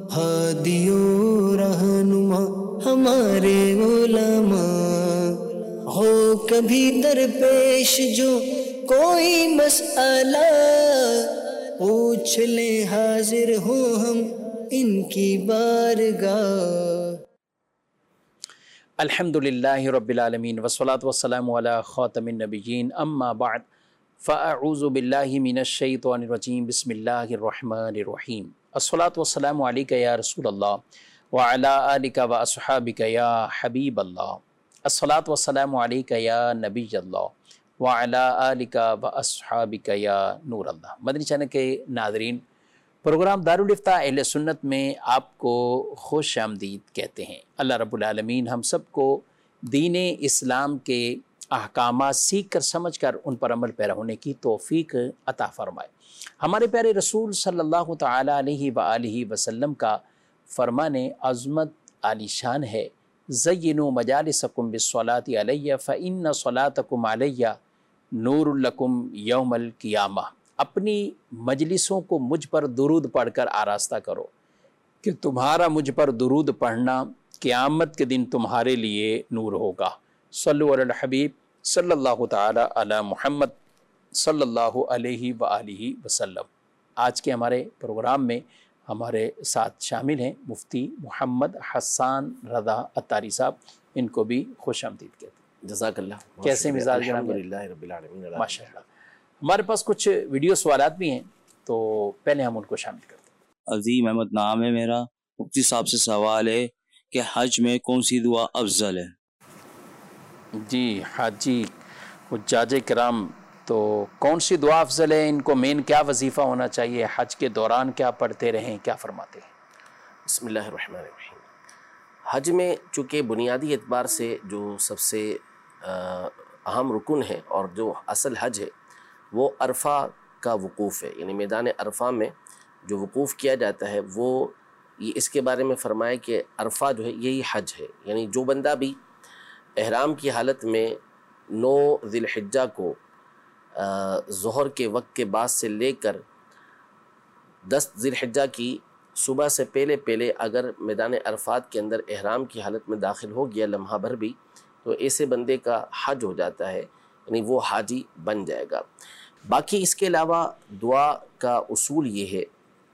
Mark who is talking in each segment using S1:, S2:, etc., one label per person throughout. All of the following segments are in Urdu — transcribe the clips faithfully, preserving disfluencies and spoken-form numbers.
S1: ہادیوں رہنما ہمارے علماء، ہو کبھی درپیش جو کوئی مسئلہ، پوچھ لیں حاضر ہوں ہم ان کی بارگاہ۔
S2: الحمدللہ رب العالمین والصلاة والسلام علی خاتم النبیین، اما بعد فاعوذ باللہ من الشیطان الرجیم، بسم اللہ الرحمن الرحیم۔ الصلاة والسلام علیکہ یا رسول اللہ وعلی آلک و اصحابک یا حبیب اللہ، الصلاة والسلام علیکہ یا نبی اللہ وعلی آلک و اصحابک یا نور اللہ۔ مدنی چینل کے ناظرین، پروگرام دارالفتاء اہل سنت میں آپ کو خوش آمدید کہتے ہیں۔ اللہ رب العالمین ہم سب کو دین اسلام کے احکامات سیکھ کر سمجھ کر ان پر عمل پیرا ہونے کی توفیق عطا فرمائے۔ ہمارے پیارے رسول صلی اللہ تعالیٰ علیہ وآلہ وسلم کا فرمان عظمت عالی شان ہے، زینوا مجالسکم بالصلاۃ علیہ فإن صلاتکم علیہ نور لکم یوم القیامہ۔ اپنی مجلسوں کو مجھ پر درود پڑھ کر آراستہ کرو کہ تمہارا مجھ پر درود پڑھنا قیامت کے دن تمہارے لیے نور ہوگا۔ صلو علی الحبیب صلی اللہ تعالی علی محمد صلی اللہ علیہ وآلہ وسلم۔ آج کے ہمارے پروگرام میں ہمارے ساتھ شامل ہیں مفتی محمد حسان رضا عطاری صاحب، ان کو بھی خوش آمدید کہتے ہیں۔
S3: جزاک اللہ۔
S2: کیسے مزاج جناب؟
S3: الحمدللہ رب العالمین،
S2: ماشاء اللہ۔ ہمارے پاس کچھ ویڈیو سوالات بھی ہیں، تو پہلے ہم ان کو شامل کرتے ہیں۔
S4: عظیم احمد نام ہے میرا، مفتی صاحب سے سوال ہے کہ حج میں کون سی دعا افضل ہے؟
S2: جی حاجی حجاج کرام، تو کون سی دعا افضل ہے؟ ان کو مین کیا وظیفہ ہونا چاہیے؟ حج کے دوران کیا پڑھتے رہیں، کیا فرماتے ہیں؟
S3: بسم اللہ الرحمن الرحیم۔ حج میں چونکہ بنیادی اعتبار سے جو سب سے اہم رکن ہے اور جو اصل حج ہے وہ عرفہ کا وقوف ہے، یعنی میدان عرفہ میں جو وقوف کیا جاتا ہے وہ یہ اس کے بارے میں فرمائے کہ عرفہ جو ہے یہی حج ہے۔ یعنی جو بندہ بھی احرام کی حالت میں نو ذی الحجہ کو ظہر کے وقت کے بعد سے لے کر دس ذی الحجہ کی صبح سے پہلے پہلے اگر میدان عرفات کے اندر احرام کی حالت میں داخل ہو گیا لمحہ بھر بھی، تو ایسے بندے کا حج ہو جاتا ہے، یعنی وہ حاجی بن جائے گا۔ باقی اس کے علاوہ دعا کا اصول یہ ہے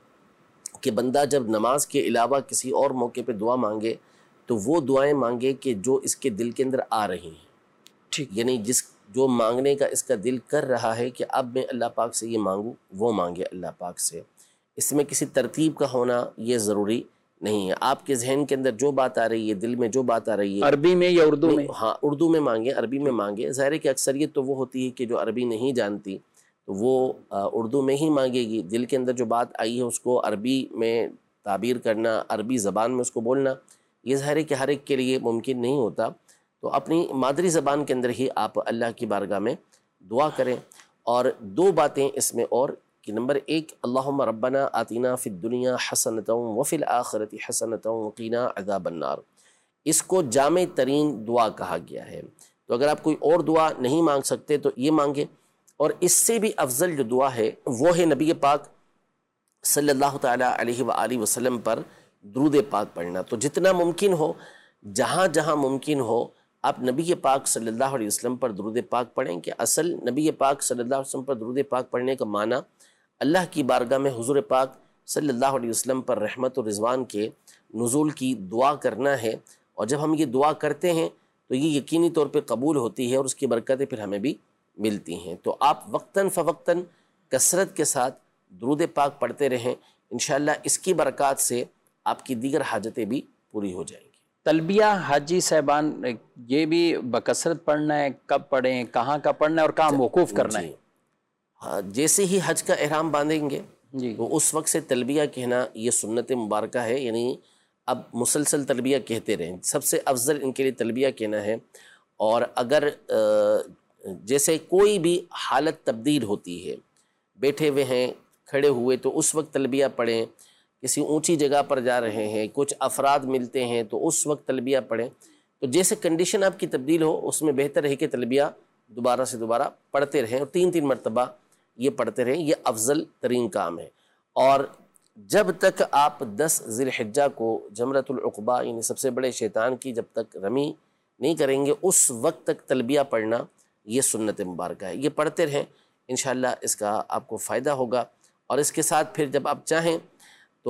S3: کہ بندہ جب نماز کے علاوہ کسی اور موقع پہ دعا مانگے تو وہ دعائیں مانگے کہ جو اس کے دل کے اندر آ رہی ہیں، ٹھیک، یعنی جس جو مانگنے کا اس کا دل کر رہا ہے کہ اب میں اللہ پاک سے یہ مانگوں، وہ مانگے اللہ پاک سے۔ اس میں کسی ترتیب کا ہونا یہ ضروری نہیں ہے، آپ کے ذہن کے اندر جو بات آ رہی ہے، دل میں جو بات آ رہی ہے،
S2: عربی میں یا اردو میں؟
S3: ہاں اردو میں مانگے، عربی میں مانگے۔ ظاہر ہے کہ اکثریت تو وہ ہوتی ہے کہ جو عربی نہیں جانتی تو وہ اردو میں ہی مانگے گی، دل کے اندر جو بات آئی ہے اس کو عربی میں تعبیر کرنا، عربی زبان میں اس کو بولنا، یہ ظاہر ہے کہ ہر ایک کے لیے ممکن نہیں ہوتا، تو اپنی مادری زبان کے اندر ہی آپ اللہ کی بارگاہ میں دعا کریں۔ اور دو باتیں اس میں اور کہ نمبر ایک، اللہم ربنا آتنا فی الدنیا حسنۃ وفی الآخرۃ حسنۃ وقنا عذاب النار، اس کو جامع ترین دعا کہا گیا ہے۔ تو اگر آپ کوئی اور دعا نہیں مانگ سکتے تو یہ مانگے، اور اس سے بھی افضل جو دعا ہے وہ ہے نبی پاک صلی اللہ تعالیٰ علیہ وآلہ وسلم پر درود پاک پڑھنا۔ تو جتنا ممکن ہو، جہاں جہاں ممکن ہو، آپ نبی پاک صلی اللہ علیہ وسلم پر درود پاک پڑھیں، کہ اصل نبی پاک صلی اللہ علیہ وسلم پر درود پاک پڑھنے کا معنی اللہ کی بارگاہ میں حضور پاک صلی اللہ علیہ وسلم پر رحمت و رضوان کے نزول کی دعا کرنا ہے، اور جب ہم یہ دعا کرتے ہیں تو یہ یقینی طور پہ قبول ہوتی ہے اور اس کی برکتیں پھر ہمیں بھی ملتی ہیں۔ تو آپ وقتاً فوقتاً کثرت کے ساتھ درود پاک پڑھتے رہیں، انشاءاللہ اس کی برکات سے آپ کی دیگر حاجتیں بھی پوری ہو جائیں گی۔
S2: تلبیہ حاجی صاحبان یہ بھی بکثرت پڑھنا ہے، کب پڑھیں، کہاں کا پڑھنا ہے اور کہاں موقوف کرنا ہے؟
S3: ہاں، جیسے ہی حج کا احرام باندھیں گے
S2: جی
S3: تو اس وقت سے تلبیہ کہنا یہ سنت مبارکہ ہے، یعنی اب مسلسل تلبیہ کہتے رہیں، سب سے افضل ان کے لیے تلبیہ کہنا ہے۔ اور اگر جیسے کوئی بھی حالت تبدیل ہوتی ہے، بیٹھے ہوئے ہیں، کھڑے ہوئے، تو اس وقت تلبیہ پڑھیں، کسی اونچی جگہ پر جا رہے ہیں، کچھ افراد ملتے ہیں تو اس وقت تلبیہ پڑھیں۔ تو جیسے کنڈیشن آپ کی تبدیل ہو، اس میں بہتر ہے کہ تلبیہ دوبارہ سے دوبارہ پڑھتے رہیں، اور تین تین مرتبہ یہ پڑھتے رہیں، یہ افضل ترین کام ہے۔ اور جب تک آپ دس ذی الحجہ کو جمرۃ العقبہ یعنی سب سے بڑے شیطان کی جب تک رمی نہیں کریں گے اس وقت تک تلبیہ پڑھنا یہ سنت مبارکہ ہے. یہ پڑھتے رہیں انشاءاللہ اس کا آپ کو فائدہ ہوگا. اور اس کے ساتھ پھر جب آپ چاہیں تو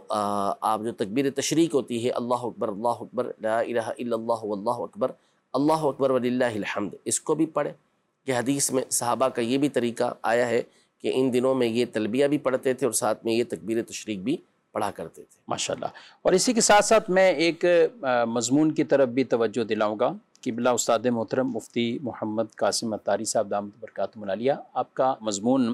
S3: آپ جو تکبیر تشریق ہوتی ہے اللہ اکبر اللہ اکبر لا الہ الا اللہ واللہ اکبر اللہ اکبر وللہ الحمد، اس کو بھی پڑھیں کہ حدیث میں صحابہ کا یہ بھی طریقہ آیا ہے کہ ان دنوں میں یہ تلبیہ بھی پڑھتے تھے اور ساتھ میں یہ تکبیر تشریق بھی پڑھا کرتے تھے.
S2: ماشاءاللہ. اور اسی کے ساتھ ساتھ میں ایک مضمون کی طرف بھی توجہ دلاؤں گا. قبلہ استاد محترم مفتی محمد قاسم اتاری صاحب دامت برکاتہم العالیہ، آپ کا مضمون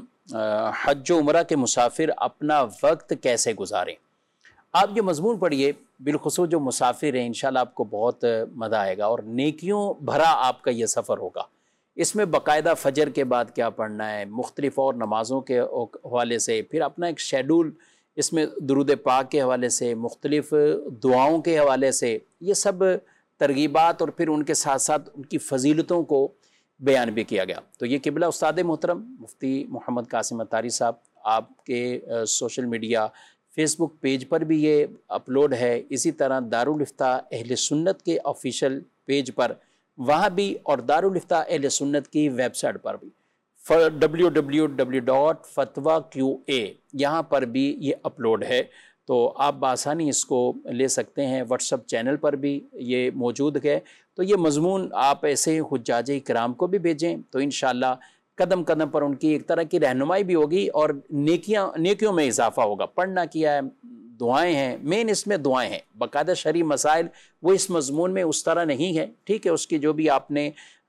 S2: حج و عمرہ کے مسافر اپنا وقت کیسے گزاریں. آپ یہ مضمون پڑھیے، بالخصوص جو مسافر ہیں انشاءاللہ آپ کو بہت مزہ آئے گا اور نیکیوں بھرا آپ کا یہ سفر ہوگا. اس میں باقاعدہ فجر کے بعد کیا پڑھنا ہے، مختلف اور نمازوں کے حوالے سے، پھر اپنا ایک شیڈول اس میں درود پاک کے حوالے سے، مختلف دعاؤں کے حوالے سے، یہ سب ترغیبات اور پھر ان کے ساتھ ساتھ ان کی فضیلتوں کو بیان بھی کیا گیا. تو یہ قبلہ استاد محترم مفتی محمد قاسم اتاری صاحب آپ کے social media facebook page پر بھی یہ اپلوڈ ہے، اسی طرح دارالافتاء اہل سنت کے آفیشیل پیج پر وہاں بھی، اور دارالافتاء اہل سنت کی ویب سائٹ پر بھی ڈبلیو ڈبلیو ڈبلیو ڈاٹ فتویٰ کیو اے یہاں پر بھی یہ اپلوڈ ہے. تو آپ بآسانی اس کو لے سکتے ہیں. واٹس اپ چینل پر بھی یہ موجود ہے. تو یہ مضمون آپ ایسے حجاج کرام کو بھی بھیجیں تو انشاءاللہ قدم قدم پر ان کی ایک طرح کی رہنمائی بھی ہوگی اور نیکیاں نیکیوں میں اضافہ ہوگا. پڑھنا کیا ہے، دعائیں ہیں، مین اس میں دعائیں ہیں. باقاعدہ شرعی مسائل وہ اس مضمون میں اس طرح نہیں ہے، ٹھیک ہے. اس کی جو بھی آپ نے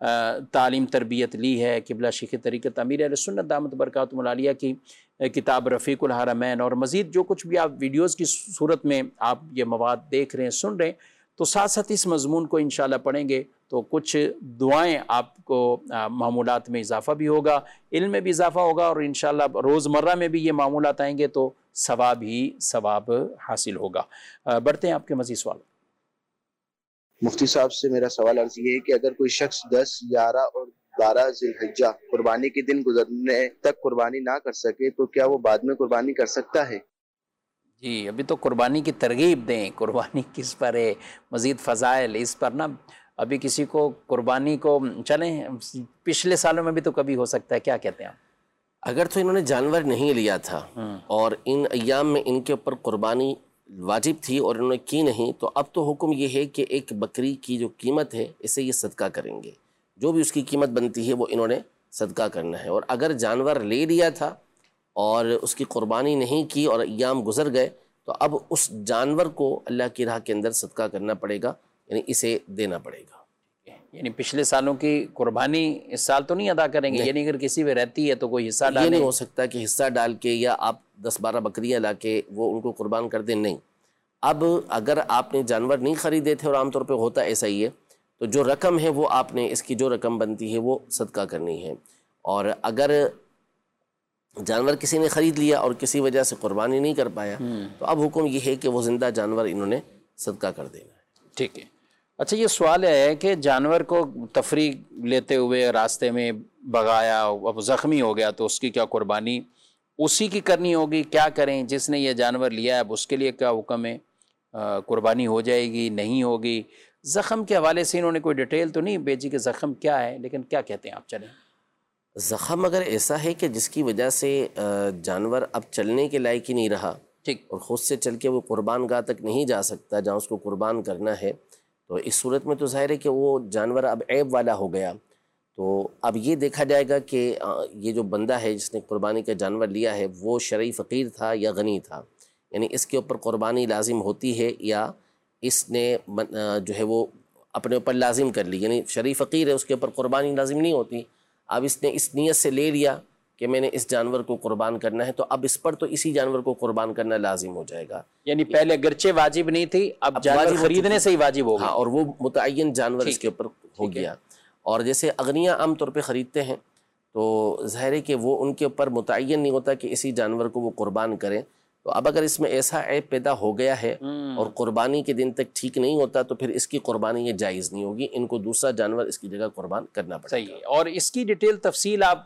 S2: تعلیم تربیت لی ہے، قبلہ شیخ طریقت امیر اہل سنت دامت برکاتہم العالیہ کی کتاب رفیق الحرمین اور مزید جو کچھ بھی آپ ویڈیوز کی صورت میں آپ یہ مواد دیکھ رہے ہیں، سن رہے ہیں، تو ساتھ ساتھ اس مضمون کو انشاءاللہ پڑھیں گے تو کچھ دعائیں آپ کو معمولات میں اضافہ بھی ہوگا، علم میں بھی اضافہ ہوگا، اور انشاءاللہ روزمرہ میں بھی یہ معمولات آئیں گے تو ثواب ہی ثواب حاصل ہوگا. بڑھتے ہیں آپ کے مزید سوال.
S5: مفتی صاحب سے میرا سوال عرض یہ ہے کہ اگر کوئی شخص دس گیارہ اور بارہ ذی الحجہ قربانی کے دن گزرنے تک قربانی نہ کر سکے تو کیا وہ بعد میں قربانی کر سکتا ہے؟
S2: جی ابھی تو قربانی کی ترغیب دیں، قربانی کس پر ہے، مزید فضائل اس پر نا. ابھی کسی کو قربانی کو چلیں پچھلے سالوں میں بھی تو کبھی ہو سکتا ہے، کیا کہتے ہیں آپ؟
S3: اگر تو انہوں نے جانور نہیں لیا تھا اور ان ایام میں ان کے اوپر قربانی واجب تھی اور انہوں نے کی نہیں، تو اب تو حکم یہ ہے کہ ایک بکری کی جو قیمت ہے اسے یہ صدقہ کریں گے. جو بھی اس کی قیمت بنتی ہے وہ انہوں نے صدقہ کرنا ہے. اور اگر جانور لے لیا تھا اور اس کی قربانی نہیں کی اور ایام گزر گئے تو اب اس جانور کو اللہ کی راہ کے اندر صدقہ کرنا پڑے گا، یعنی اسے دینا پڑے گا.
S2: یعنی پچھلے سالوں کی قربانی اس سال تو نہیں ادا کریں گے؟ یعنی اگر کسی میں رہتی ہے تو کوئی حصہ ڈالیں؟
S3: یہ نہیں ہو سکتا کہ حصہ ڈال کے یا آپ دس بارہ بکریاں لا کے وہ ان کو قربان کر دیں، نہیں. اب اگر آپ نے جانور نہیں خریدے تھے، اور عام طور پہ ہوتا ایسا ہی ہے، تو جو رقم ہے وہ آپ نے اس کی جو رقم بنتی ہے وہ صدقہ کرنی ہے. اور اگر جانور کسی نے خرید لیا اور کسی وجہ سے قربانی نہیں کر پایا تو اب حکم یہ ہے کہ وہ زندہ جانور انہوں نے صدقہ کر دینا ہے.
S2: ٹھیک ہے. اچھا یہ سوال ہے کہ جانور کو تفریح لیتے ہوئے راستے میں بغایا، اب زخمی ہو گیا تو اس کی کیا قربانی اسی کی کرنی ہوگی؟ کیا کریں؟ جس نے یہ جانور لیا ہے اب اس کے لیے کیا حکم ہے؟ قربانی ہو جائے گی نہیں ہوگی؟ زخم کے حوالے سے انہوں نے کوئی ڈیٹیل تو نہیں بھیجی کہ زخم کیا ہے، لیکن کیا کہتے ہیں آپ؟ چلیں.
S3: زخم اگر ایسا ہے کہ جس کی وجہ سے جانور اب چلنے کے لائق ہی نہیں رہا،
S2: ٹھیک،
S3: اور خود سے چل کے وہ قربان گاہ تک نہیں جا سکتا جہاں اس کو قربان کرنا ہے، تو اس صورت میں تو ظاہر ہے کہ وہ جانور اب عیب والا ہو گیا. تو اب یہ دیکھا جائے گا کہ یہ جو بندہ ہے جس نے قربانی کا جانور لیا ہے وہ شرعی فقیر تھا یا غنی تھا، یعنی اس کے اوپر قربانی لازم ہوتی ہے یا اس نے جو ہے وہ اپنے اوپر لازم کر لی. یعنی شرعی فقیر ہے، اس کے اوپر قربانی لازم نہیں ہوتی. اب اس نے اس نیت سے لے لیا کہ میں نے اس جانور کو قربان کرنا ہے تو اب اس پر تو اسی جانور کو قربان کرنا لازم ہو جائے گا.
S2: یعنی پہلے گرچہ واجب نہیں تھی، اب جانور خریدنے سے ہی واجب ہوگا.
S3: ہاں، اور وہ متعین جانور اس کے اوپر ہو گیا. اور جیسے اغنیاء عام طور پہ خریدتے ہیں تو ظاہر ہے کہ وہ ان کے اوپر متعین نہیں ہوتا کہ اسی جانور کو وہ قربان کریں. تو اب اگر اس میں ایسا عیب پیدا ہو گیا ہے اور قربانی کے دن تک ٹھیک نہیں ہوتا تو پھر اس کی قربانی یہ جائز نہیں ہوگی، ان کو دوسرا جانور اس کی جگہ قربان کرنا پڑے گا.
S2: صحیح ہے. اور اس کی ڈیٹیل تفصیل آپ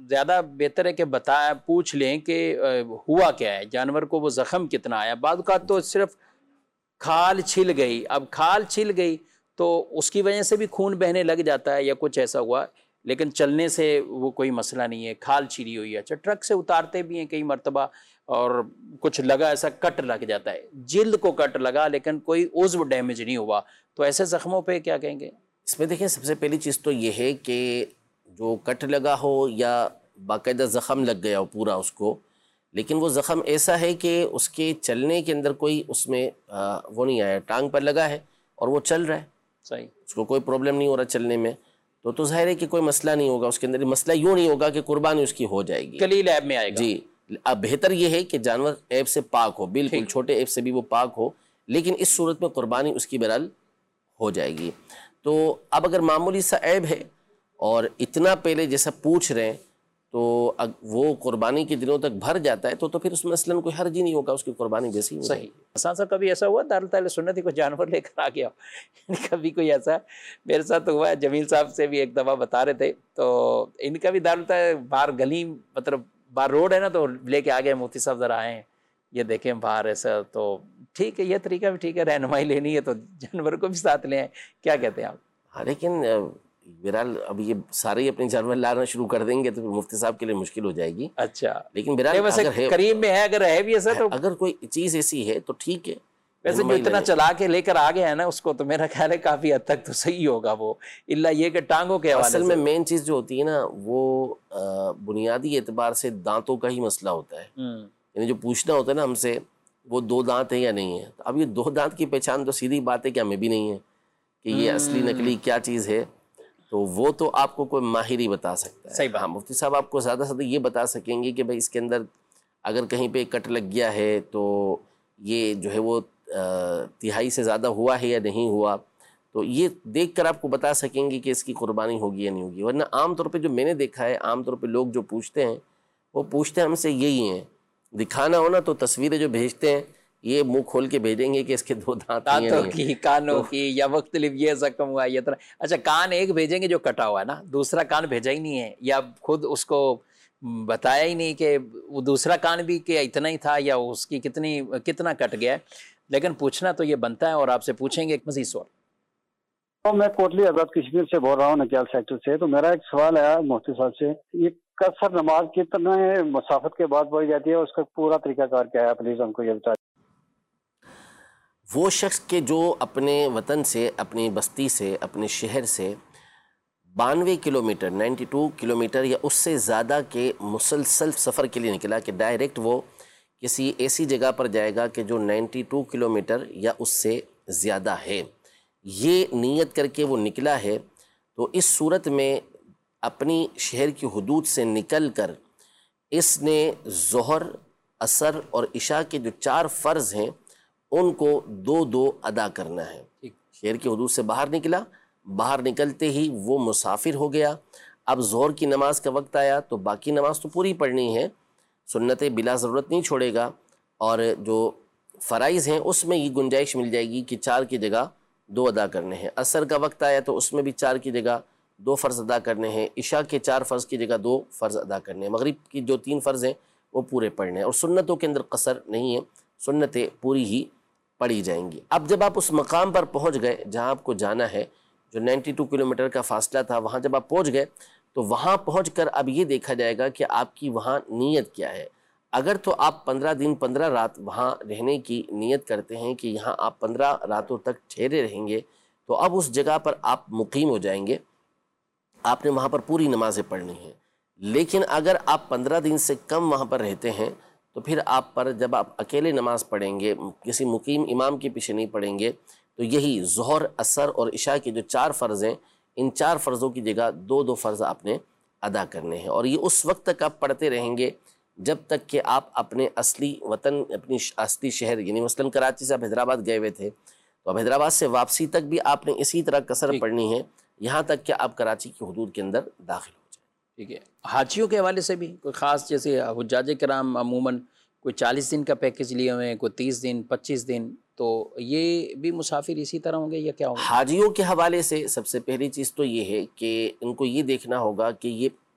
S2: زیادہ بہتر ہے کہ بتا پوچھ لیں کہ ہوا کیا ہے، جانور کو وہ زخم کتنا آیا. بعض اوقات تو صرف کھال چھل گئی، اب کھال چھل گئی تو اس کی وجہ سے بھی خون بہنے لگ جاتا ہے یا کچھ ایسا ہوا، لیکن چلنے سے وہ کوئی مسئلہ نہیں ہے. کھال چھلی ہوئی ہے، اچھا ٹرک سے اتارتے بھی ہیں کئی مرتبہ اور کچھ لگا ایسا کٹ لگ جاتا ہے، جلد کو کٹ لگا لیکن کوئی عضو ڈیمیج نہیں ہوا، تو ایسے زخموں پہ کیا کہیں گے؟
S3: اس میں دیکھیں سب سے پہلی چیز تو یہ ہے کہ جو کٹ لگا ہو یا باقاعدہ زخم لگ گیا ہو پورا اس کو، لیکن وہ زخم ایسا ہے کہ اس کے چلنے کے اندر کوئی اس میں وہ نہیں آیا، ٹانگ پر لگا ہے اور وہ چل رہا ہے،
S2: صحیح،
S3: اس کو کوئی پرابلم نہیں ہو رہا چلنے میں، تو تو ظاہر ہے کہ کوئی مسئلہ نہیں ہوگا اس کے اندر. مسئلہ یوں نہیں ہوگا کہ قربانی اس کی ہو جائے گی،
S2: کلیل عیب میں آئے گا.
S3: جی اب بہتر یہ ہے کہ جانور عیب سے پاک ہو، بالکل چھوٹے عیب سے بھی وہ پاک ہو، لیکن اس صورت میں قربانی اس کی بہرحال ہو جائے گی. تو اب اگر معمولی سا عیب ہے اور اتنا پہلے جیسا پوچھ رہے ہیں تو وہ قربانی کے دنوں تک بھر جاتا ہے تو تو پھر اس میں اصلاً کوئی حرج ہی نہیں ہوگا، اس کی قربانی جیسی ہی ہو جائے گی.
S2: صحیح. حسان صاحب کبھی ایسا ہوا دارالتعلیٰ سنت کوئی جانور لے کر آ گیا یعنی کبھی کوئی ایسا؟ میرے ساتھ ہوا ہے، جمیل صاحب سے بھی ایک دفعہ بتا رہے تھے، تو ان کا بھی دارالتعلیٰ باہر گلی مطلب باہر روڈ ہے نا، تو لے کے آ گئے، مفتی صاحب ذرا آئے ہیں یہ دیکھیں باہر ایسا. تو ٹھیک ہے، یہ طریقہ بھی ٹھیک ہے، رہنمائی لینی ہے تو جانور کو بھی ساتھ لے آئیں. کیا کہتے ہیں آپ؟
S3: ہاں لیکن بہرحال اب یہ سارے ہی اپنے جانور لانا شروع کر دیں گے تو مفتی صاحب کے لیے مشکل ہو جائے گی.
S2: اچھا،
S3: لیکن بہرحال اگر ہے
S2: قریب میں ہے، اگر ہے بھی ایسا تو
S3: اگر کوئی چیز ایسی ہے تو ٹھیک ہے.
S2: ویسے جو اتنا چلا کے لے کر آ گیا ہے نا اس کو، تو میرا خیال ہے کافی حد تک تو صحیح ہوگا وہ، الا یہ کہ ٹانگوں کے حوالے سے
S3: اصل میں مین چیز جو ہوتی ہے نا وہ بنیادی اعتبار سے دانتوں کا ہی مسئلہ ہوتا ہے. یعنی جو پوچھنا ہوتا ہے نا ہم سے وہ دو دانت ہیں یا نہیں ہے، اب یہ دو دانت کی پہچان تو سیدھی بات ہے کہ ہمیں بھی نہیں ہے کہ یہ اصلی نقلی کیا چیز ہے، تو وہ تو آپ کو کوئی ماہر ہی بتا سکتا ہے.
S2: صحیح بات.
S3: ہاں مفتی صاحب آپ کو زیادہ سے زیادہ یہ بتا سکیں گے کہ بھائی اس کے اندر اگر کہیں پہ کٹ لگ گیا ہے تو یہ جو ہے وہ تہائی سے زیادہ ہوا ہے یا نہیں ہوا، تو یہ دیکھ کر آپ کو بتا سکیں گے کہ اس کی قربانی ہوگی یا نہیں ہوگی. ورنہ عام طور پہ جو میں نے دیکھا ہے، عام طور پہ لوگ جو پوچھتے ہیں وہ پوچھتے ہیں ہم سے یہی ہیں، دکھانا ہو نا تو تصویریں جو بھیجتے ہیں یہ منہ کھول کے بھیجیں گے کہ اس کے دو دانت ہیں
S2: دانتوں کی، کانوں کی، یا مختلف یہ زخم ہوا یہ طرح. اچھا کان ایک بھیجیں گے جو کٹا ہوا ہے نا، دوسرا کان بھیجا ہی نہیں ہے، یا خود اس کو بتایا ہی نہیں کہ وہ دوسرا کان بھی کہ اتنا ہی تھا یا اس کی کتنی کتنا کٹ گیا ہے، لیکن پوچھنا تو یہ بنتا ہے. اور آپ سے پوچھیں گے ایک مزید سوال.
S6: میں کوٹلی آزاد کشمیر سے بول رہا ہوں، نکیال سیکٹر سے. تو میرا ایک سوال ہے مفتی صاحب سے، یہ قصر نماز کتنے مسافت کے بعد پڑھی جاتی ہے، اس کا پورا طریقہ کار کیا ہے؟ پلیز ہم کو یہ بتائیں.
S3: وہ شخص کے جو اپنے وطن سے، اپنی بستی سے، اپنے شہر سے بانوے کلومیٹر نائنٹی ٹو کلومیٹر یا اس سے زیادہ کے مسلسل سفر کے لیے نکلا، کہ ڈائریکٹ وہ کسی ایسی جگہ پر جائے گا کہ جو نائنٹی ٹو کلومیٹر یا اس سے زیادہ ہے، یہ نیت کر کے وہ نکلا ہے، تو اس صورت میں اپنی شہر کی حدود سے نکل کر اس نے ظہر، عصر اور عشاء کے جو چار فرض ہیں ان کو دو دو ادا کرنا ہے. شہر کی حدود سے باہر نکلا، باہر نکلتے ہی وہ مسافر ہو گیا. اب ظہر کی نماز کا وقت آیا تو باقی نماز تو پوری پڑھنی ہے، سنتیں بلا ضرورت نہیں چھوڑے گا، اور جو فرائض ہیں اس میں یہ گنجائش مل جائے گی کہ چار کی جگہ دو ادا کرنے ہیں. عصر کا وقت آیا تو اس میں بھی چار کی جگہ دو فرض ادا کرنے ہیں، عشاء کے چار فرض کی جگہ دو فرض ادا کرنے ہیں، مغرب کی جو تین فرض ہیں وہ پورے پڑھنے ہیں، اور سنتوں کے اندر قصر نہیں ہے، سنتیں پوری ہی پڑھی جائیں گی. اب جب آپ اس مقام پر پہنچ گئے جہاں آپ کو جانا ہے، جو نائنٹی ٹو کلومیٹر کا فاصلہ تھا، وہاں جب آپ پہنچ گئے تو وہاں پہنچ کر اب یہ دیکھا جائے گا کہ آپ کی وہاں نیت کیا ہے. اگر تو آپ پندرہ دن پندرہ رات وہاں رہنے کی نیت کرتے ہیں کہ یہاں آپ پندرہ راتوں تک ٹھہرے رہیں گے، تو اب اس جگہ پر آپ مقیم ہو جائیں گے، آپ نے وہاں پر پوری نمازیں پڑھنی ہیں. لیکن اگر آپ پندرہ دن سے کم وہاں پر رہتے ہیں تو پھر آپ پر جب آپ اکیلے نماز پڑھیں گے، کسی مقیم امام کے پیچھے نہیں پڑھیں گے، تو یہی ظہر، عصر اور عشاء کے جو چار فرض ہیں، ان چار فرضوں کی جگہ دو دو فرض آپ نے ادا کرنے ہیں. اور یہ اس وقت تک آپ پڑھتے رہیں گے جب تک کہ آپ اپنے اصلی وطن، اپنی اصلی شہر، یعنی مثلاً کراچی سے آپ حیدرآباد گئے ہوئے تھے تو اب حیدرآباد سے واپسی تک بھی آپ نے اسی طرح قصر پڑھنی ہے، یہاں تک کہ آپ کراچی کی حدود کے اندر داخل ہو جائیں.
S2: ٹھیک ہے. حاجیوں کے حوالے سے بھی کوئی خاص، جیسے حجاج کرام عموماً کوئی چالیس دن کا پیکج لیے ہوئے ہیں، کوئی تیس دن، پچیس دن، تو یہ بھی مسافر اسی طرح ہوں گے یا کیا ہوں گے؟
S3: حاجیوں کے حوالے سے سب سے پہلی چیز تو یہ ہے کہ ان کو یہ دیکھنا ہوگا کہ یہ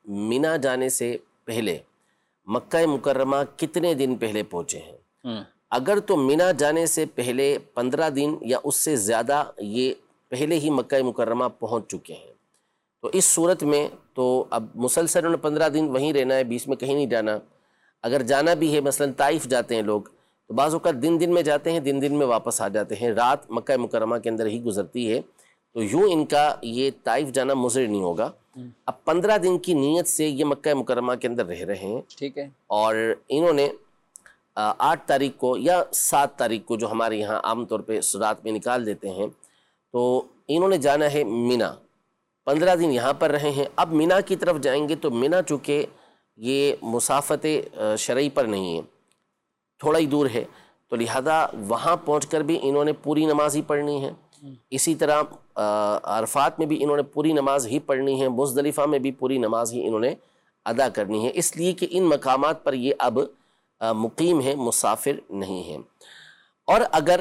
S3: مینا جانے سے پہلے مکہ مکرمہ کتنے دن پہلے پہنچے ہیں. اگر تو مینا جانے سے پہلے پندرہ دن یا اس سے زیادہ یہ پہلے ہی مکہ مکرمہ پہنچ چکے ہیں تو اس صورت میں تو اب مسلسل انہوں نے پندرہ دن وہیں رہنا ہے, بیچ میں کہیں نہیں جانا. اگر جانا بھی ہے مثلا طائف جاتے ہیں لوگ تو بعض اوقات دن دن میں جاتے ہیں, دن دن میں واپس آ جاتے ہیں, رات مکہ مکرمہ کے اندر ہی گزرتی ہے, تو یوں ان کا یہ طائف جانا مضر نہیں ہوگا. اب پندرہ دن کی نیت سے یہ مکہ مکرمہ کے اندر رہ رہے ہیں,
S2: ٹھیک ہے, اور
S3: انہوں نے آٹھ تاریخ کو یا سات تاریخ کو جو ہمارے یہاں عام طور پہ رات میں نکال دیتے ہیں, تو انہوں نے جانا ہے مینا. پندرہ دن یہاں پر رہے ہیں, اب مینا کی طرف جائیں گے تو مینا چونکہ یہ مسافت شرعی پر نہیں ہے, تھوڑا ہی دور ہے, تو لہذا وہاں پہنچ کر بھی انہوں نے پوری نماز ہی پڑھنی ہے. اسی طرح عرفات میں بھی انہوں نے پوری نماز ہی پڑھنی ہے, مزدلفہ میں بھی پوری نماز ہی انہوں نے ادا کرنی ہے, اس لیے کہ ان مقامات پر یہ اب مقیم ہے, مسافر نہیں ہیں. اور اگر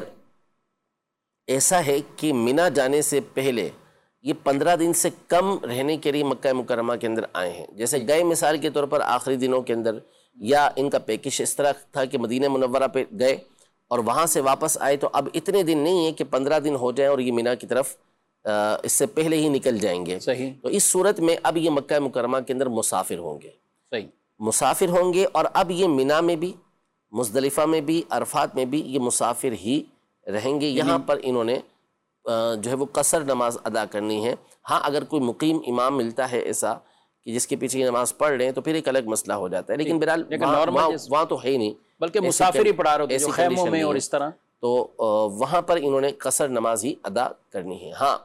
S3: ایسا ہے کہ مینا جانے سے پہلے یہ پندرہ دن سے کم رہنے کے لیے مکہ مکرمہ کے اندر آئے ہیں, جیسے گئے مثال کے طور پر آخری دنوں کے اندر, یا ان کا پیکج اس طرح تھا کہ مدینہ منورہ پہ گئے اور وہاں سے واپس آئے, تو اب اتنے دن نہیں ہے کہ پندرہ دن ہو جائیں اور یہ مینا کی طرف اس سے پہلے ہی نکل جائیں گے.
S2: صحیح.
S3: تو اس صورت میں اب یہ مکہ مکرمہ کے اندر مسافر ہوں گے.
S2: صحیح,
S3: مسافر ہوں گے, اور اب یہ مینا میں بھی, مزدلفہ میں بھی, عرفات میں بھی یہ مسافر ہی رہیں گے. یہاں پر انہوں نے جو ہے وہ قصر نماز ادا کرنی ہے. ہاں اگر کوئی مقیم امام ملتا ہے ایسا کہ جس کے پیچھے یہ نماز پڑھ رہے ہیں تو پھر ایک الگ مسئلہ ہو جاتا ہے, لیکن بہرحال وہاں, وہاں تو ہے ہی نہیں,
S2: بلکہ مسافر ہی پڑھا رہے ہیں خیموں میں اور اس طرح,
S3: تو وہاں پر انہوں نے قصر نماز ہی ادا کرنی ہے. ہاں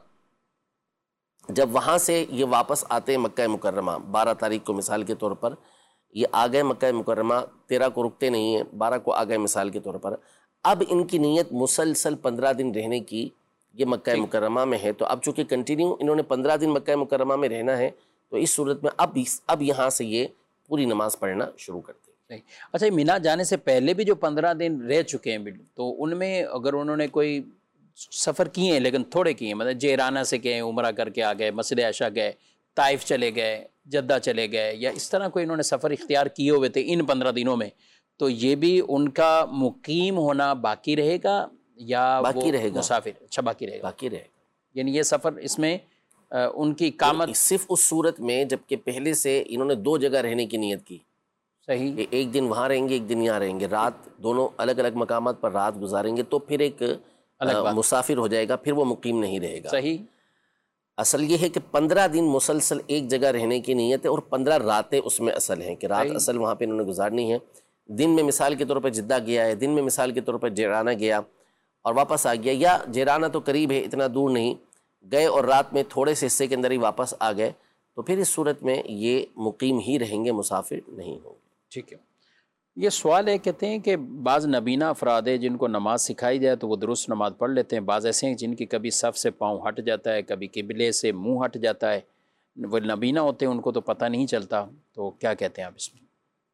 S3: جب وہاں سے یہ واپس آتے ہیں مکہ مکرمہ, بارہ تاریخ کو مثال کے طور پر یہ آ گئے مکہ مکرمہ, تیرہ کو رکتے نہیں ہیں, بارہ کو آ گئے مثال کے طور پر, اب ان کی نیت مسلسل پندرہ دن رہنے کی یہ مکہ مکرمہ میں ہے. تو اب چونکہ کنٹینیو انہوں نے پندرہ دن مکہ مکرمہ میں رہنا ہے, تو اس صورت میں اب اب یہاں سے یہ پوری نماز پڑھنا شروع کرتے ہیں.
S2: اچھا, مینا جانے سے پہلے بھی جو پندرہ دن رہ چکے ہیں تو ان میں اگر انہوں نے کوئی سفر کیے ہیں لیکن تھوڑے کیے ہیں, مطلب جیرانہ سے گئے, عمرہ کر کے آ گئے, مسجد عائشہ گئے, طائف چلے گئے, جدہ چلے گئے, یا اس طرح کوئی انہوں نے سفر اختیار کیے ہوئے تھے ان پندرہ دنوں میں, تو یہ بھی ان کا مقیم ہونا باقی رہے گا یا
S3: باقی رہے گا؟
S2: مسافر. اچھا, باقی رہے گا,
S3: باقی رہے گا.
S2: یعنی یہ سفر اس میں ان کی اقامت
S3: صرف اس صورت میں جبکہ پہلے سے انہوں نے دو جگہ رہنے کی نیت کی.
S2: صحیح,
S3: کہ ایک دن وہاں رہیں گے, ایک دن یہاں رہیں گے, رات دونوں الگ الگ مقامات پر رات گزاریں گے, تو پھر ایک مسافر ہو جائے گا, پھر وہ مقیم نہیں رہے گا.
S2: صحیح.
S3: اصل یہ ہے کہ پندرہ دن مسلسل ایک جگہ رہنے کی نیت ہے, اور پندرہ راتیں اس میں اصل ہیں کہ رات اصل وہاں پہ انہوں نے گزارنی ہے. دن میں مثال کے طور پر جدہ گیا ہے, دن میں مثال کے طور پر جیرانہ گیا اور واپس آ گیا, یا جیرانہ تو قریب ہے, اتنا دور نہیں, گئے اور رات میں تھوڑے سے حصے کے اندر ہی واپس آ گئے, تو پھر اس صورت میں یہ مقیم ہی رہیں گے, مسافر نہیں ہوں گے.
S2: ٹھیک ہے. یہ سوال ہے, کہتے ہیں کہ بعض نبینہ افراد ہیں جن کو نماز سکھائی جائے تو وہ درست نماز پڑھ لیتے ہیں, بعض ایسے ہیں جن کی کبھی صف سے پاؤں ہٹ جاتا ہے, کبھی قبلے سے منہ ہٹ جاتا ہے, وہ نبینہ ہوتے ہیں ان کو تو پتہ نہیں چلتا, تو کیا کہتے ہیں آپ اس میں؟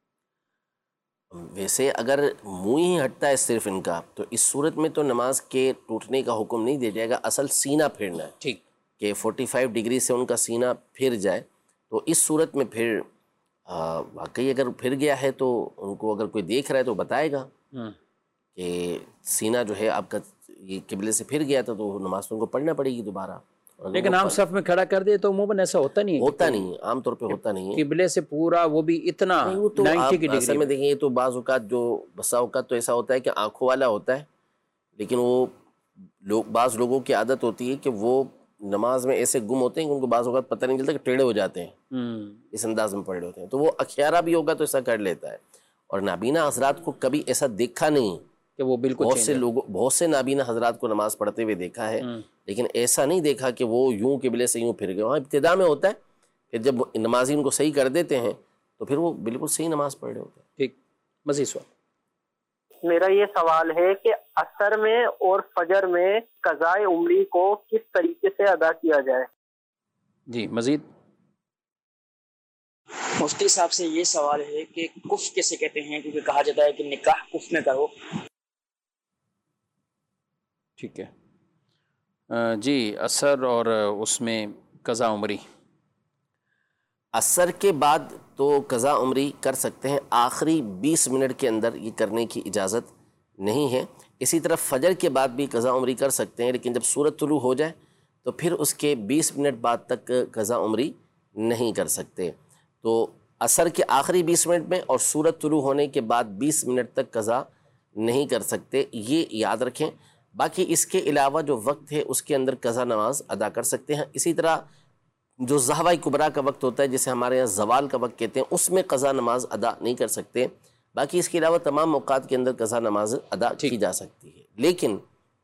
S3: ویسے اگر منہ ہی ہٹتا ہے صرف ان کا, تو اس صورت میں تو نماز کے ٹوٹنے کا حکم نہیں دیا جائے گا, اصل سینہ پھیرنا ہے.
S2: ٹھیک,
S3: کہ فورٹی فائیو ڈگری سے ان کا سینہ پھر جائے, تو اس صورت میں پھر واقعی اگر پھر گیا ہے تو ان کو اگر کوئی دیکھ رہا ہے تو بتائے گا کہ سینہ جو ہے آپ کا یہ قبلے سے پھر گیا تھا, تو نماز ان کو پڑھنا پڑے گی دوبارہ.
S2: لیکن عام صف میں کھڑا کر دے تو عموماً ایسا ہوتا نہیں ہے,
S3: ہوتا نہیں ہے, عام طور پہ ہوتا نہیں ہے
S2: قبلے سے پورا, وہ بھی اتنا نائنٹی کی
S3: اصل میں دیکھیں. یہ تو بعض اوقات جو بسا اوقات تو ایسا ہوتا ہے کہ آنکھوں والا ہوتا ہے, لیکن وہ لوگ بعض لوگوں کی عادت ہوتی ہے کہ وہ نماز میں ایسے گم ہوتے ہیں کہ ان کو بعض اوقات پتہ نہیں چلتا کہ ٹیڑھے ہو جاتے ہیں, اس انداز میں پڑے ہوتے ہیں, تو وہ اخیارہ بھی ہوگا تو ایسا کر لیتا ہے. اور نابینا حضرات کو کبھی ایسا دیکھا نہیں
S2: کہ وہ بالکل,
S3: بہت سے لوگوں بہت سے نابینا حضرات کو نماز پڑھتے ہوئے دیکھا ہے, لیکن ایسا نہیں دیکھا کہ وہ یوں قبلے سے یوں پھر گئے. وہاں ابتدا میں ہوتا ہے, پھر جب نمازی ان کو صحیح کر دیتے ہیں تو پھر وہ بالکل صحیح نماز پڑھ رہے ہوتے ہیں.
S2: ٹھیک. مزید سوال.
S7: میرا یہ سوال ہے کہ عصر میں اور فجر میں قضائے عمری کو کس طریقے سے ادا کیا جائے؟
S2: جی مزید.
S8: مفتی صاحب سے یہ سوال ہے کہ کف کیسے کہتے ہیں, کیونکہ کہا جاتا ہے کہ نکاح کف میں کرو.
S2: ٹھیک ہے. جی عصر اور اس میں قضا عمری.
S3: عصر کے بعد تو قضا عمری کر سکتے ہیں، آخری بیس منٹ کے اندر یہ کرنے کی اجازت نہیں ہے۔ اسی طرح فجر کے بعد بھی قضا عمری کر سکتے ہیں، لیکن جب سورج طلوع ہو جائے تو پھر اس کے بیس منٹ بعد تک قضا عمری نہیں کر سکتے۔ تو عصر کے آخری بیس منٹ میں اور سورج طلوع ہونے کے بعد بیس منٹ تک قضا نہیں کر سکتے، یہ یاد رکھیں۔ باقی اس کے علاوہ جو وقت ہے اس کے اندر قضا نماز ادا کر سکتے ہیں۔ اسی طرح جو ضحوہ کبریٰ کا وقت ہوتا ہے جسے ہمارے یہاں زوال کا وقت کہتے ہیں، اس میں قضا نماز ادا نہیں کر سکتے۔ باقی اس کے علاوہ تمام اوقات کے اندر قضا نماز ادا کی جا سکتی ہے، لیکن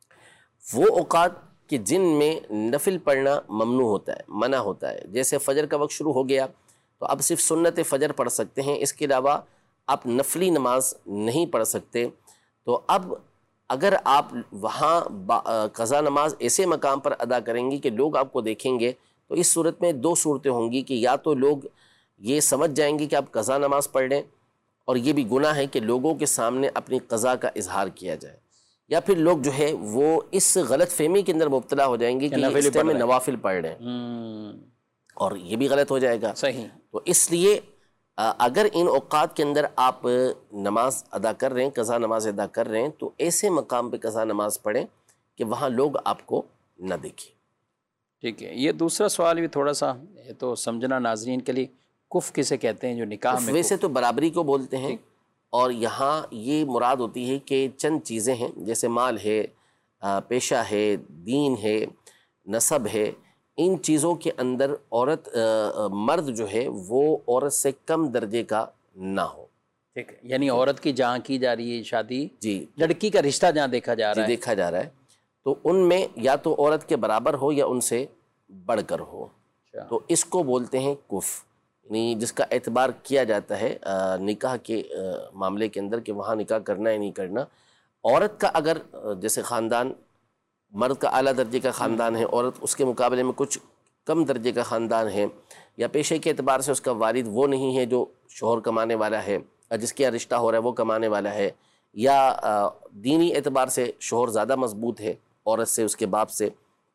S3: وہ اوقات کہ جن میں نفل پڑھنا ممنوع ہوتا ہے، منع ہوتا ہے، جیسے فجر کا وقت شروع ہو گیا تو اب صرف سنت فجر پڑھ سکتے ہیں، اس کے علاوہ آپ نفلی نماز نہیں پڑھ سکتے۔ تو اب اگر آپ وہاں قضا نماز ایسے مقام پر ادا کریں گے کہ لوگ آپ کو دیکھیں گے، تو اس صورت میں دو صورتیں ہوں گی کہ یا تو لوگ یہ سمجھ جائیں گے کہ آپ قضا نماز پڑھ لیں، اور یہ بھی گناہ ہے کہ لوگوں کے سامنے اپنی قضا کا اظہار کیا جائے، یا پھر لوگ جو ہے وہ اس غلط فہمی کے اندر مبتلا ہو جائیں گے کہ یہ اس ٹائم میں نوافل پڑھ رہے ہیں، اور یہ بھی غلط ہو جائے گا۔
S2: صحیح۔
S3: تو اس لیے اگر ان اوقات کے اندر آپ نماز ادا کر رہے ہیں، قضا نماز ادا کر رہے ہیں، تو ایسے مقام پہ قضا نماز پڑھیں کہ وہاں لوگ آپ کو نہ دیکھیں۔
S2: ٹھیک ہے، یہ دوسرا سوال بھی تھوڑا سا یہ تو سمجھنا ناظرین کے لیے، کف کسے کہتے ہیں جو نکاح میں؟
S3: ویسے تو برابری کو بولتے ہیں، اور یہاں یہ مراد ہوتی ہے کہ چند چیزیں ہیں جیسے مال ہے، پیشہ ہے، دین ہے، نسب ہے، ان چیزوں کے اندر عورت مرد جو ہے وہ عورت سے کم درجے کا نہ ہو۔
S2: ٹھیک ہے، یعنی عورت کی جہاں کی جا رہی ہے شادی،
S3: جی،
S2: لڑکی کا رشتہ جہاں دیکھا جا رہا ہے،
S3: جی دیکھا جا رہا ہے، تو ان میں یا تو عورت کے برابر ہو یا ان سے بڑھ کر ہو، تو اس کو بولتے ہیں کف، یعنی جس کا اعتبار کیا جاتا ہے نکاح کے معاملے کے اندر کہ وہاں نکاح کرنا ہے نہیں کرنا۔ عورت کا اگر جیسے خاندان مرد کا اعلیٰ درجے کا خاندان ہے، عورت اس کے مقابلے میں کچھ کم درجے کا خاندان ہے، یا پیشے کے اعتبار سے اس کا والد وہ نہیں ہے جو شوہر کمانے والا ہے، جس کے یہاں رشتہ ہو رہا ہے وہ کمانے والا ہے، یا دینی اعتبار سے شوہر زیادہ مضبوط ہے عورت سے، اس کے باپ سے،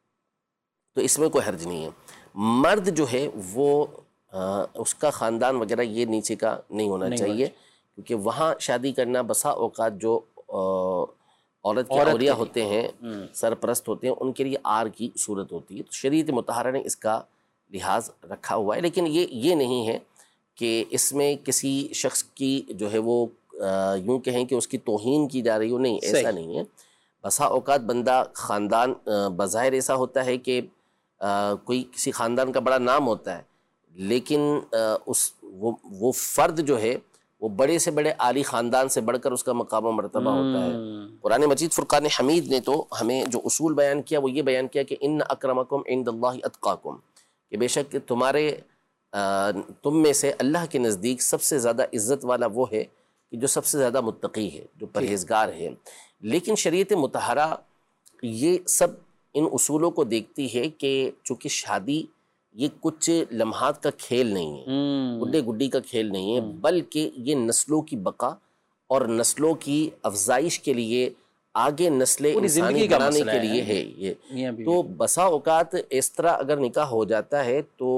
S3: تو اس میں کوئی حرج نہیں ہے۔ مرد جو ہے وہ اس کا خاندان وغیرہ یہ نیچے کا نہیں ہونا چاہیے، کیونکہ وہاں شادی کرنا بسا اوقات جو عورت کے اولیاء ہوتے ہیں، سرپرست ہوتے ہیں، ان کے لیے آر کی صورت ہوتی ہے۔ تو شریعت مطہرہ نے اس کا لحاظ رکھا ہوا ہے، لیکن یہ یہ نہیں ہے کہ اس میں کسی شخص کی جو ہے وہ یوں کہیں کہ اس کی توہین کی جا رہی ہو، نہیں، ایسا نہیں ہے۔ بسا اوقات بندہ خاندان بظاہر ایسا ہوتا ہے کہ کوئی کسی خاندان کا بڑا نام ہوتا ہے، لیکن اس وہ وہ فرد جو ہے وہ بڑے سے بڑے عالی خاندان سے بڑھ کر اس کا مقام و مرتبہ ہوتا ہے۔ قرآن مجید فرقان حمید نے تو ہمیں جو اصول بیان کیا وہ یہ بیان کیا کہ ان اکرمکم عند اللہ اتقاکم، کہ بے شک تمہارے تم میں سے اللہ کے نزدیک سب سے زیادہ عزت والا وہ ہے کہ جو سب سے زیادہ متقی ہے، جو پرہیزگار ہے۔ لیکن شریعت مطہرہ یہ سب ان اصولوں کو دیکھتی ہے کہ چونکہ شادی یہ کچھ لمحات کا کھیل نہیں ہے، گڈے گڈی کا کھیل نہیں ہے، بلکہ یہ نسلوں کی بقا اور نسلوں کی افزائش کے لیے، آگے نسلیں انسانی بنانے کے لیے ہے یہ۔ تو بسا اوقات اس طرح اگر نکاح ہو جاتا ہے تو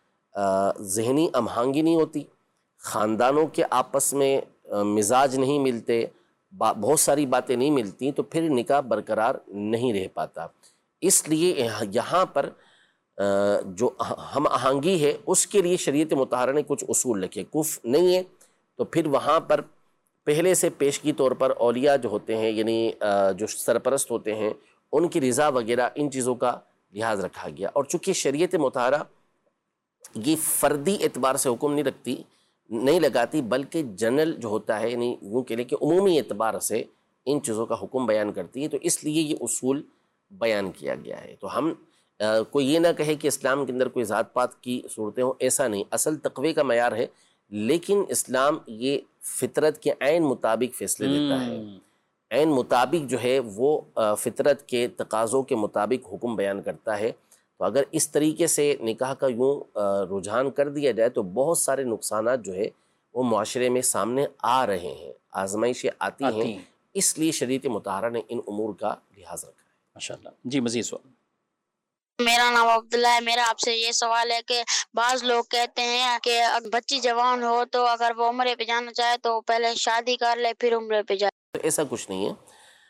S3: ذہنی ہم آہنگی نہیں ہوتی، خاندانوں کے آپس میں مزاج نہیں ملتے، بہت ساری باتیں نہیں ملتی، تو پھر نکاح برقرار نہیں رہ پاتا۔ اس لیے یہاں پر جو ہم آہنگی ہے اس کے لیے شریعت مطہرہ نے کچھ اصول رکھے۔ کف نہیں ہے تو پھر وہاں پر پہلے سے پیشگی طور پر اولیاء جو ہوتے ہیں، یعنی جو سرپرست ہوتے ہیں، ان کی رضا وغیرہ ان چیزوں کا لحاظ رکھا گیا۔ اور چونکہ شریعت مطہرہ یہ فردی اعتبار سے حکم نہیں رکھتی نہیں لگاتی، بلکہ جنرل جو ہوتا ہے، یعنی وہ کہہ لیں کہ عمومی اعتبار سے ان چیزوں کا حکم بیان کرتی ہے، تو اس لیے یہ اصول بیان کیا گیا ہے۔ تو ہم کوئی یہ نہ کہے کہ اسلام کے اندر کوئی ذات پات کی صورتیں ہوں، ایسا نہیں، اصل تقوی کا معیار ہے، لیکن اسلام یہ فطرت کے عین مطابق فیصلے دیتا ہے، عین مطابق جو ہے وہ فطرت کے تقاضوں کے مطابق حکم بیان کرتا ہے۔ تو اگر اس طریقے سے نکاح کا یوں رجحان کر دیا جائے تو بہت سارے نقصانات جو ہے وہ معاشرے میں سامنے آ رہے ہیں، آزمائشیں آتی ہیں، اس لیے شریعت مطہرہ نے ان امور کا لحاظ رکھا ہے۔
S2: ماشاءاللہ۔ جی مزید سوال۔
S9: میرا نام عبداللہ ہے. میرا آپ سے یہ سوال ہے کہ بعض لوگ کہتے ہیں کہ بچی جوان ہو تو اگر وہ عمرے پہ جانا چاہے تو پہلے شادی کر لے پھر عمرے پہ جائے.
S3: ایسا کچھ نہیں ہے.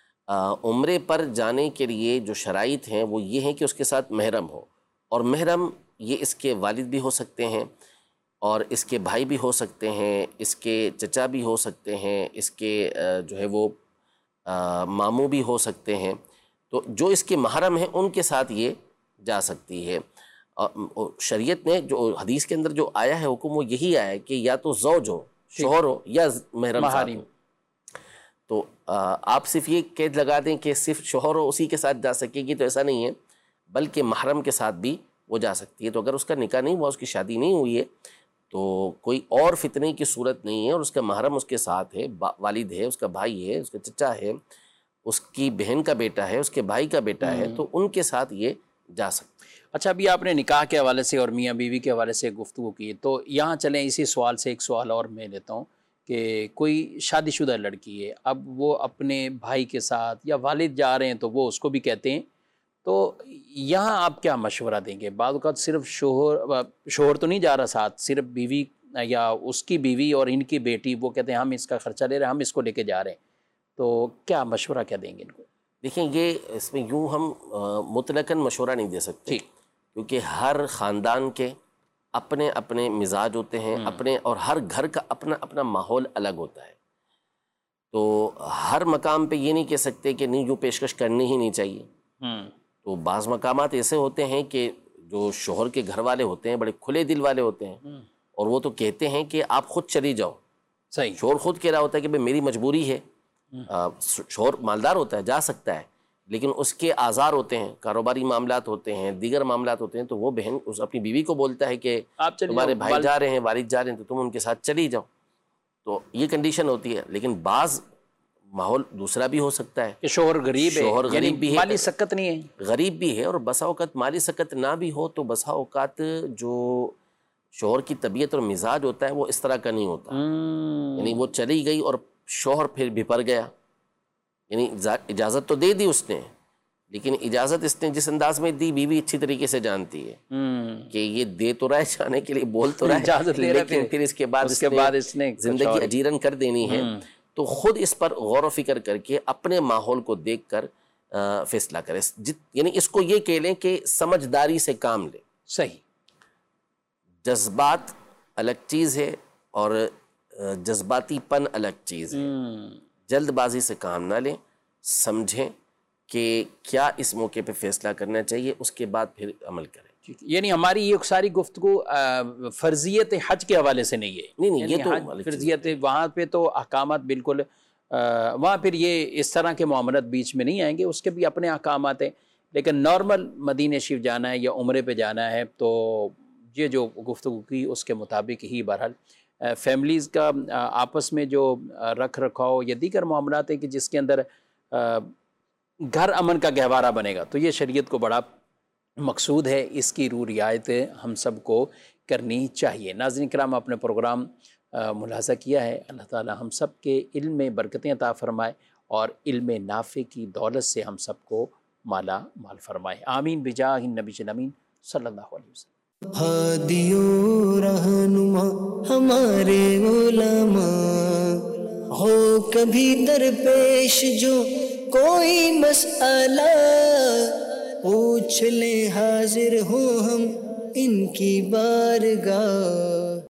S3: عمرے پر جانے کے لیے جو شرائط ہیں وہ یہ ہیں کہ اس کے ساتھ محرم ہو, اور محرم یہ اس کے والد بھی ہو سکتے ہیں اور اس کے بھائی بھی ہو سکتے ہیں, اس کے چچا بھی ہو سکتے ہیں, اس کے جو ہے وہ ماموں بھی ہو سکتے ہیں. تو جو اس کے محرم ہیں ان کے ساتھ یہ جا سکتی ہے. شریعت نے جو حدیث کے اندر جو آیا ہے حکم وہ یہی آیا ہے کہ یا تو زوج ہو, شوہر ہو, یا محرم ساتھ ہو. تو آپ صرف یہ قید لگا دیں کہ صرف شوہر ہو اسی کے ساتھ جا سکے گی, تو ایسا نہیں ہے, بلکہ محرم کے ساتھ بھی وہ جا سکتی ہے. تو اگر اس کا نکاح نہیں ہوا, اس کی شادی نہیں ہوئی ہے, تو کوئی اور فتنے کی صورت نہیں ہے, اور اس کا محرم اس کے ساتھ ہے, والد ہے, اس کا بھائی ہے, اس کا چچا ہے, اس کی بہن کا بیٹا ہے, اس کے بھائی کا بیٹا ہے, تو ان کے ساتھ یہ جا سکتے.
S2: اچھا, ابھی آپ نے نکاح کے حوالے سے اور میاں بیوی کے حوالے سے گفتگو کی, تو یہاں چلیں اسی سوال سے ایک سوال اور میں لیتا ہوں کہ کوئی شادی شدہ لڑکی ہے, اب وہ اپنے بھائی کے ساتھ یا والد جا رہے ہیں تو وہ اس کو بھی کہتے ہیں, تو یہاں آپ کیا مشورہ دیں گے؟ بعض اوقات صرف شوہر شوہر تو نہیں جا رہا ساتھ, صرف بیوی یا اس کی بیوی اور ان کی بیٹی, وہ کہتے ہیں ہم اس کا خرچہ لے رہے ہیں, ہم اس کو لے کے جا رہے ہیں, تو کیا مشورہ کیا دیں گے ان کو؟
S3: دیکھیں, یہ اس میں یوں ہم مطلقاً مشورہ نہیں دے سکتے, کیونکہ ہر خاندان کے اپنے اپنے مزاج ہوتے ہیں, اپنے, اور ہر گھر کا اپنا اپنا ماحول الگ ہوتا ہے. تو ہر مقام پہ یہ نہیں کہہ سکتے کہ نہیں یوں پیشکش کرنی ہی نہیں چاہیے. تو بعض مقامات ایسے ہوتے ہیں کہ جو شوہر کے گھر والے ہوتے ہیں بڑے کھلے دل والے ہوتے ہیں, اور وہ تو کہتے ہیں کہ آپ خود چلی جاؤ.
S2: صحیح,
S3: شوہر خود کہہ رہا ہوتا ہے کہ بھئی میری مجبوری ہے. شوہر مالدار ہوتا ہے, جا سکتا ہے, لیکن اس کے آزار ہوتے ہیں, کاروباری معاملات ہوتے ہیں, دیگر معاملات ہوتے ہیں, تو وہ بہن اس اپنی بیوی کو بولتا ہے کہ تمہارے بھائی جا رہے ہیں, والد جا رہے ہیں, تو تم ان کے ساتھ چلی جاؤ. تو یہ کنڈیشن ہوتی ہے. لیکن بعض ماحول دوسرا بھی ہو سکتا ہے
S2: کہ شوہر غریب ہے,
S3: شوہر غریب بھی ہے,
S2: مالی سکت نہیں ہے,
S3: غریب بھی ہے, اور بسا اوقات مالی سکت نہ بھی ہو, تو بسا اوقات جو شوہر کی طبیعت اور مزاج ہوتا ہے وہ اس طرح کا نہیں ہوتا. یعنی وہ چلی گئی اور شوہر پھر بھپر گیا, یعنی اجازت تو دے دی اس نے, لیکن اجازت اس نے جس انداز میں دی بیوی اچھی طریقے سے جانتی ہے کہ یہ دے تو رہا ہے جانے کے لیے, بول تو رہا ہے, لیکن پھر اس کے بعد اس نے زندگی اجیرن کر دینی ہے. تو خود اس پر غور و فکر کر کے اپنے ماحول کو دیکھ کر فیصلہ کرے. یعنی اس کو یہ کہہ لیں کہ سمجھداری سے کام لے.
S2: صحیح,
S3: جذبات الگ چیز ہے اور جذباتی پن الگ چیز ہے. جلد بازی سے کام نہ لیں, سمجھیں کہ کیا اس موقع پہ فیصلہ کرنا چاہیے, اس کے بعد پھر عمل کریں.
S2: یعنی ہماری یہ ساری گفتگو فرضیت حج کے حوالے سے نہیں ہے.
S3: نہیں نہیں, یہ تو
S2: فرضیت, وہاں پہ تو احکامات بالکل, وہاں پھر یہ اس طرح کے معاملات بیچ میں نہیں آئیں گے, اس کے بھی اپنے احکامات ہیں. لیکن نارمل مدینہ شریف جانا ہے یا عمرے پہ جانا ہے, تو یہ جو گفتگو کی اس کے مطابق ہی بہرحال فیملیز کا آپس میں جو رکھ رکھاؤ یا دیگر معاملات ہیں کہ جس کے اندر گھر امن کا گہوارہ بنے گا, تو یہ شریعت کو بڑا مقصود ہے, اس کی روح رعایت ہم سب کو کرنی چاہیے. ناظرین کرام, اپنے پروگرام ملاحظہ کیا ہے, اللہ تعالی ہم سب کے علم میں برکتیں عطا فرمائے اور علم نافع کی دولت سے ہم سب کو مالا مال فرمائے. آمین بجاہ النبی الامین صلی اللہ علیہ وسلم.
S1: ہادیو رہنما ہمارے علماء ہو کبھی درپیش جو کوئی مسئلہ, پوچھ لیں حاضر ہوں ہم ان کی بارگاہ.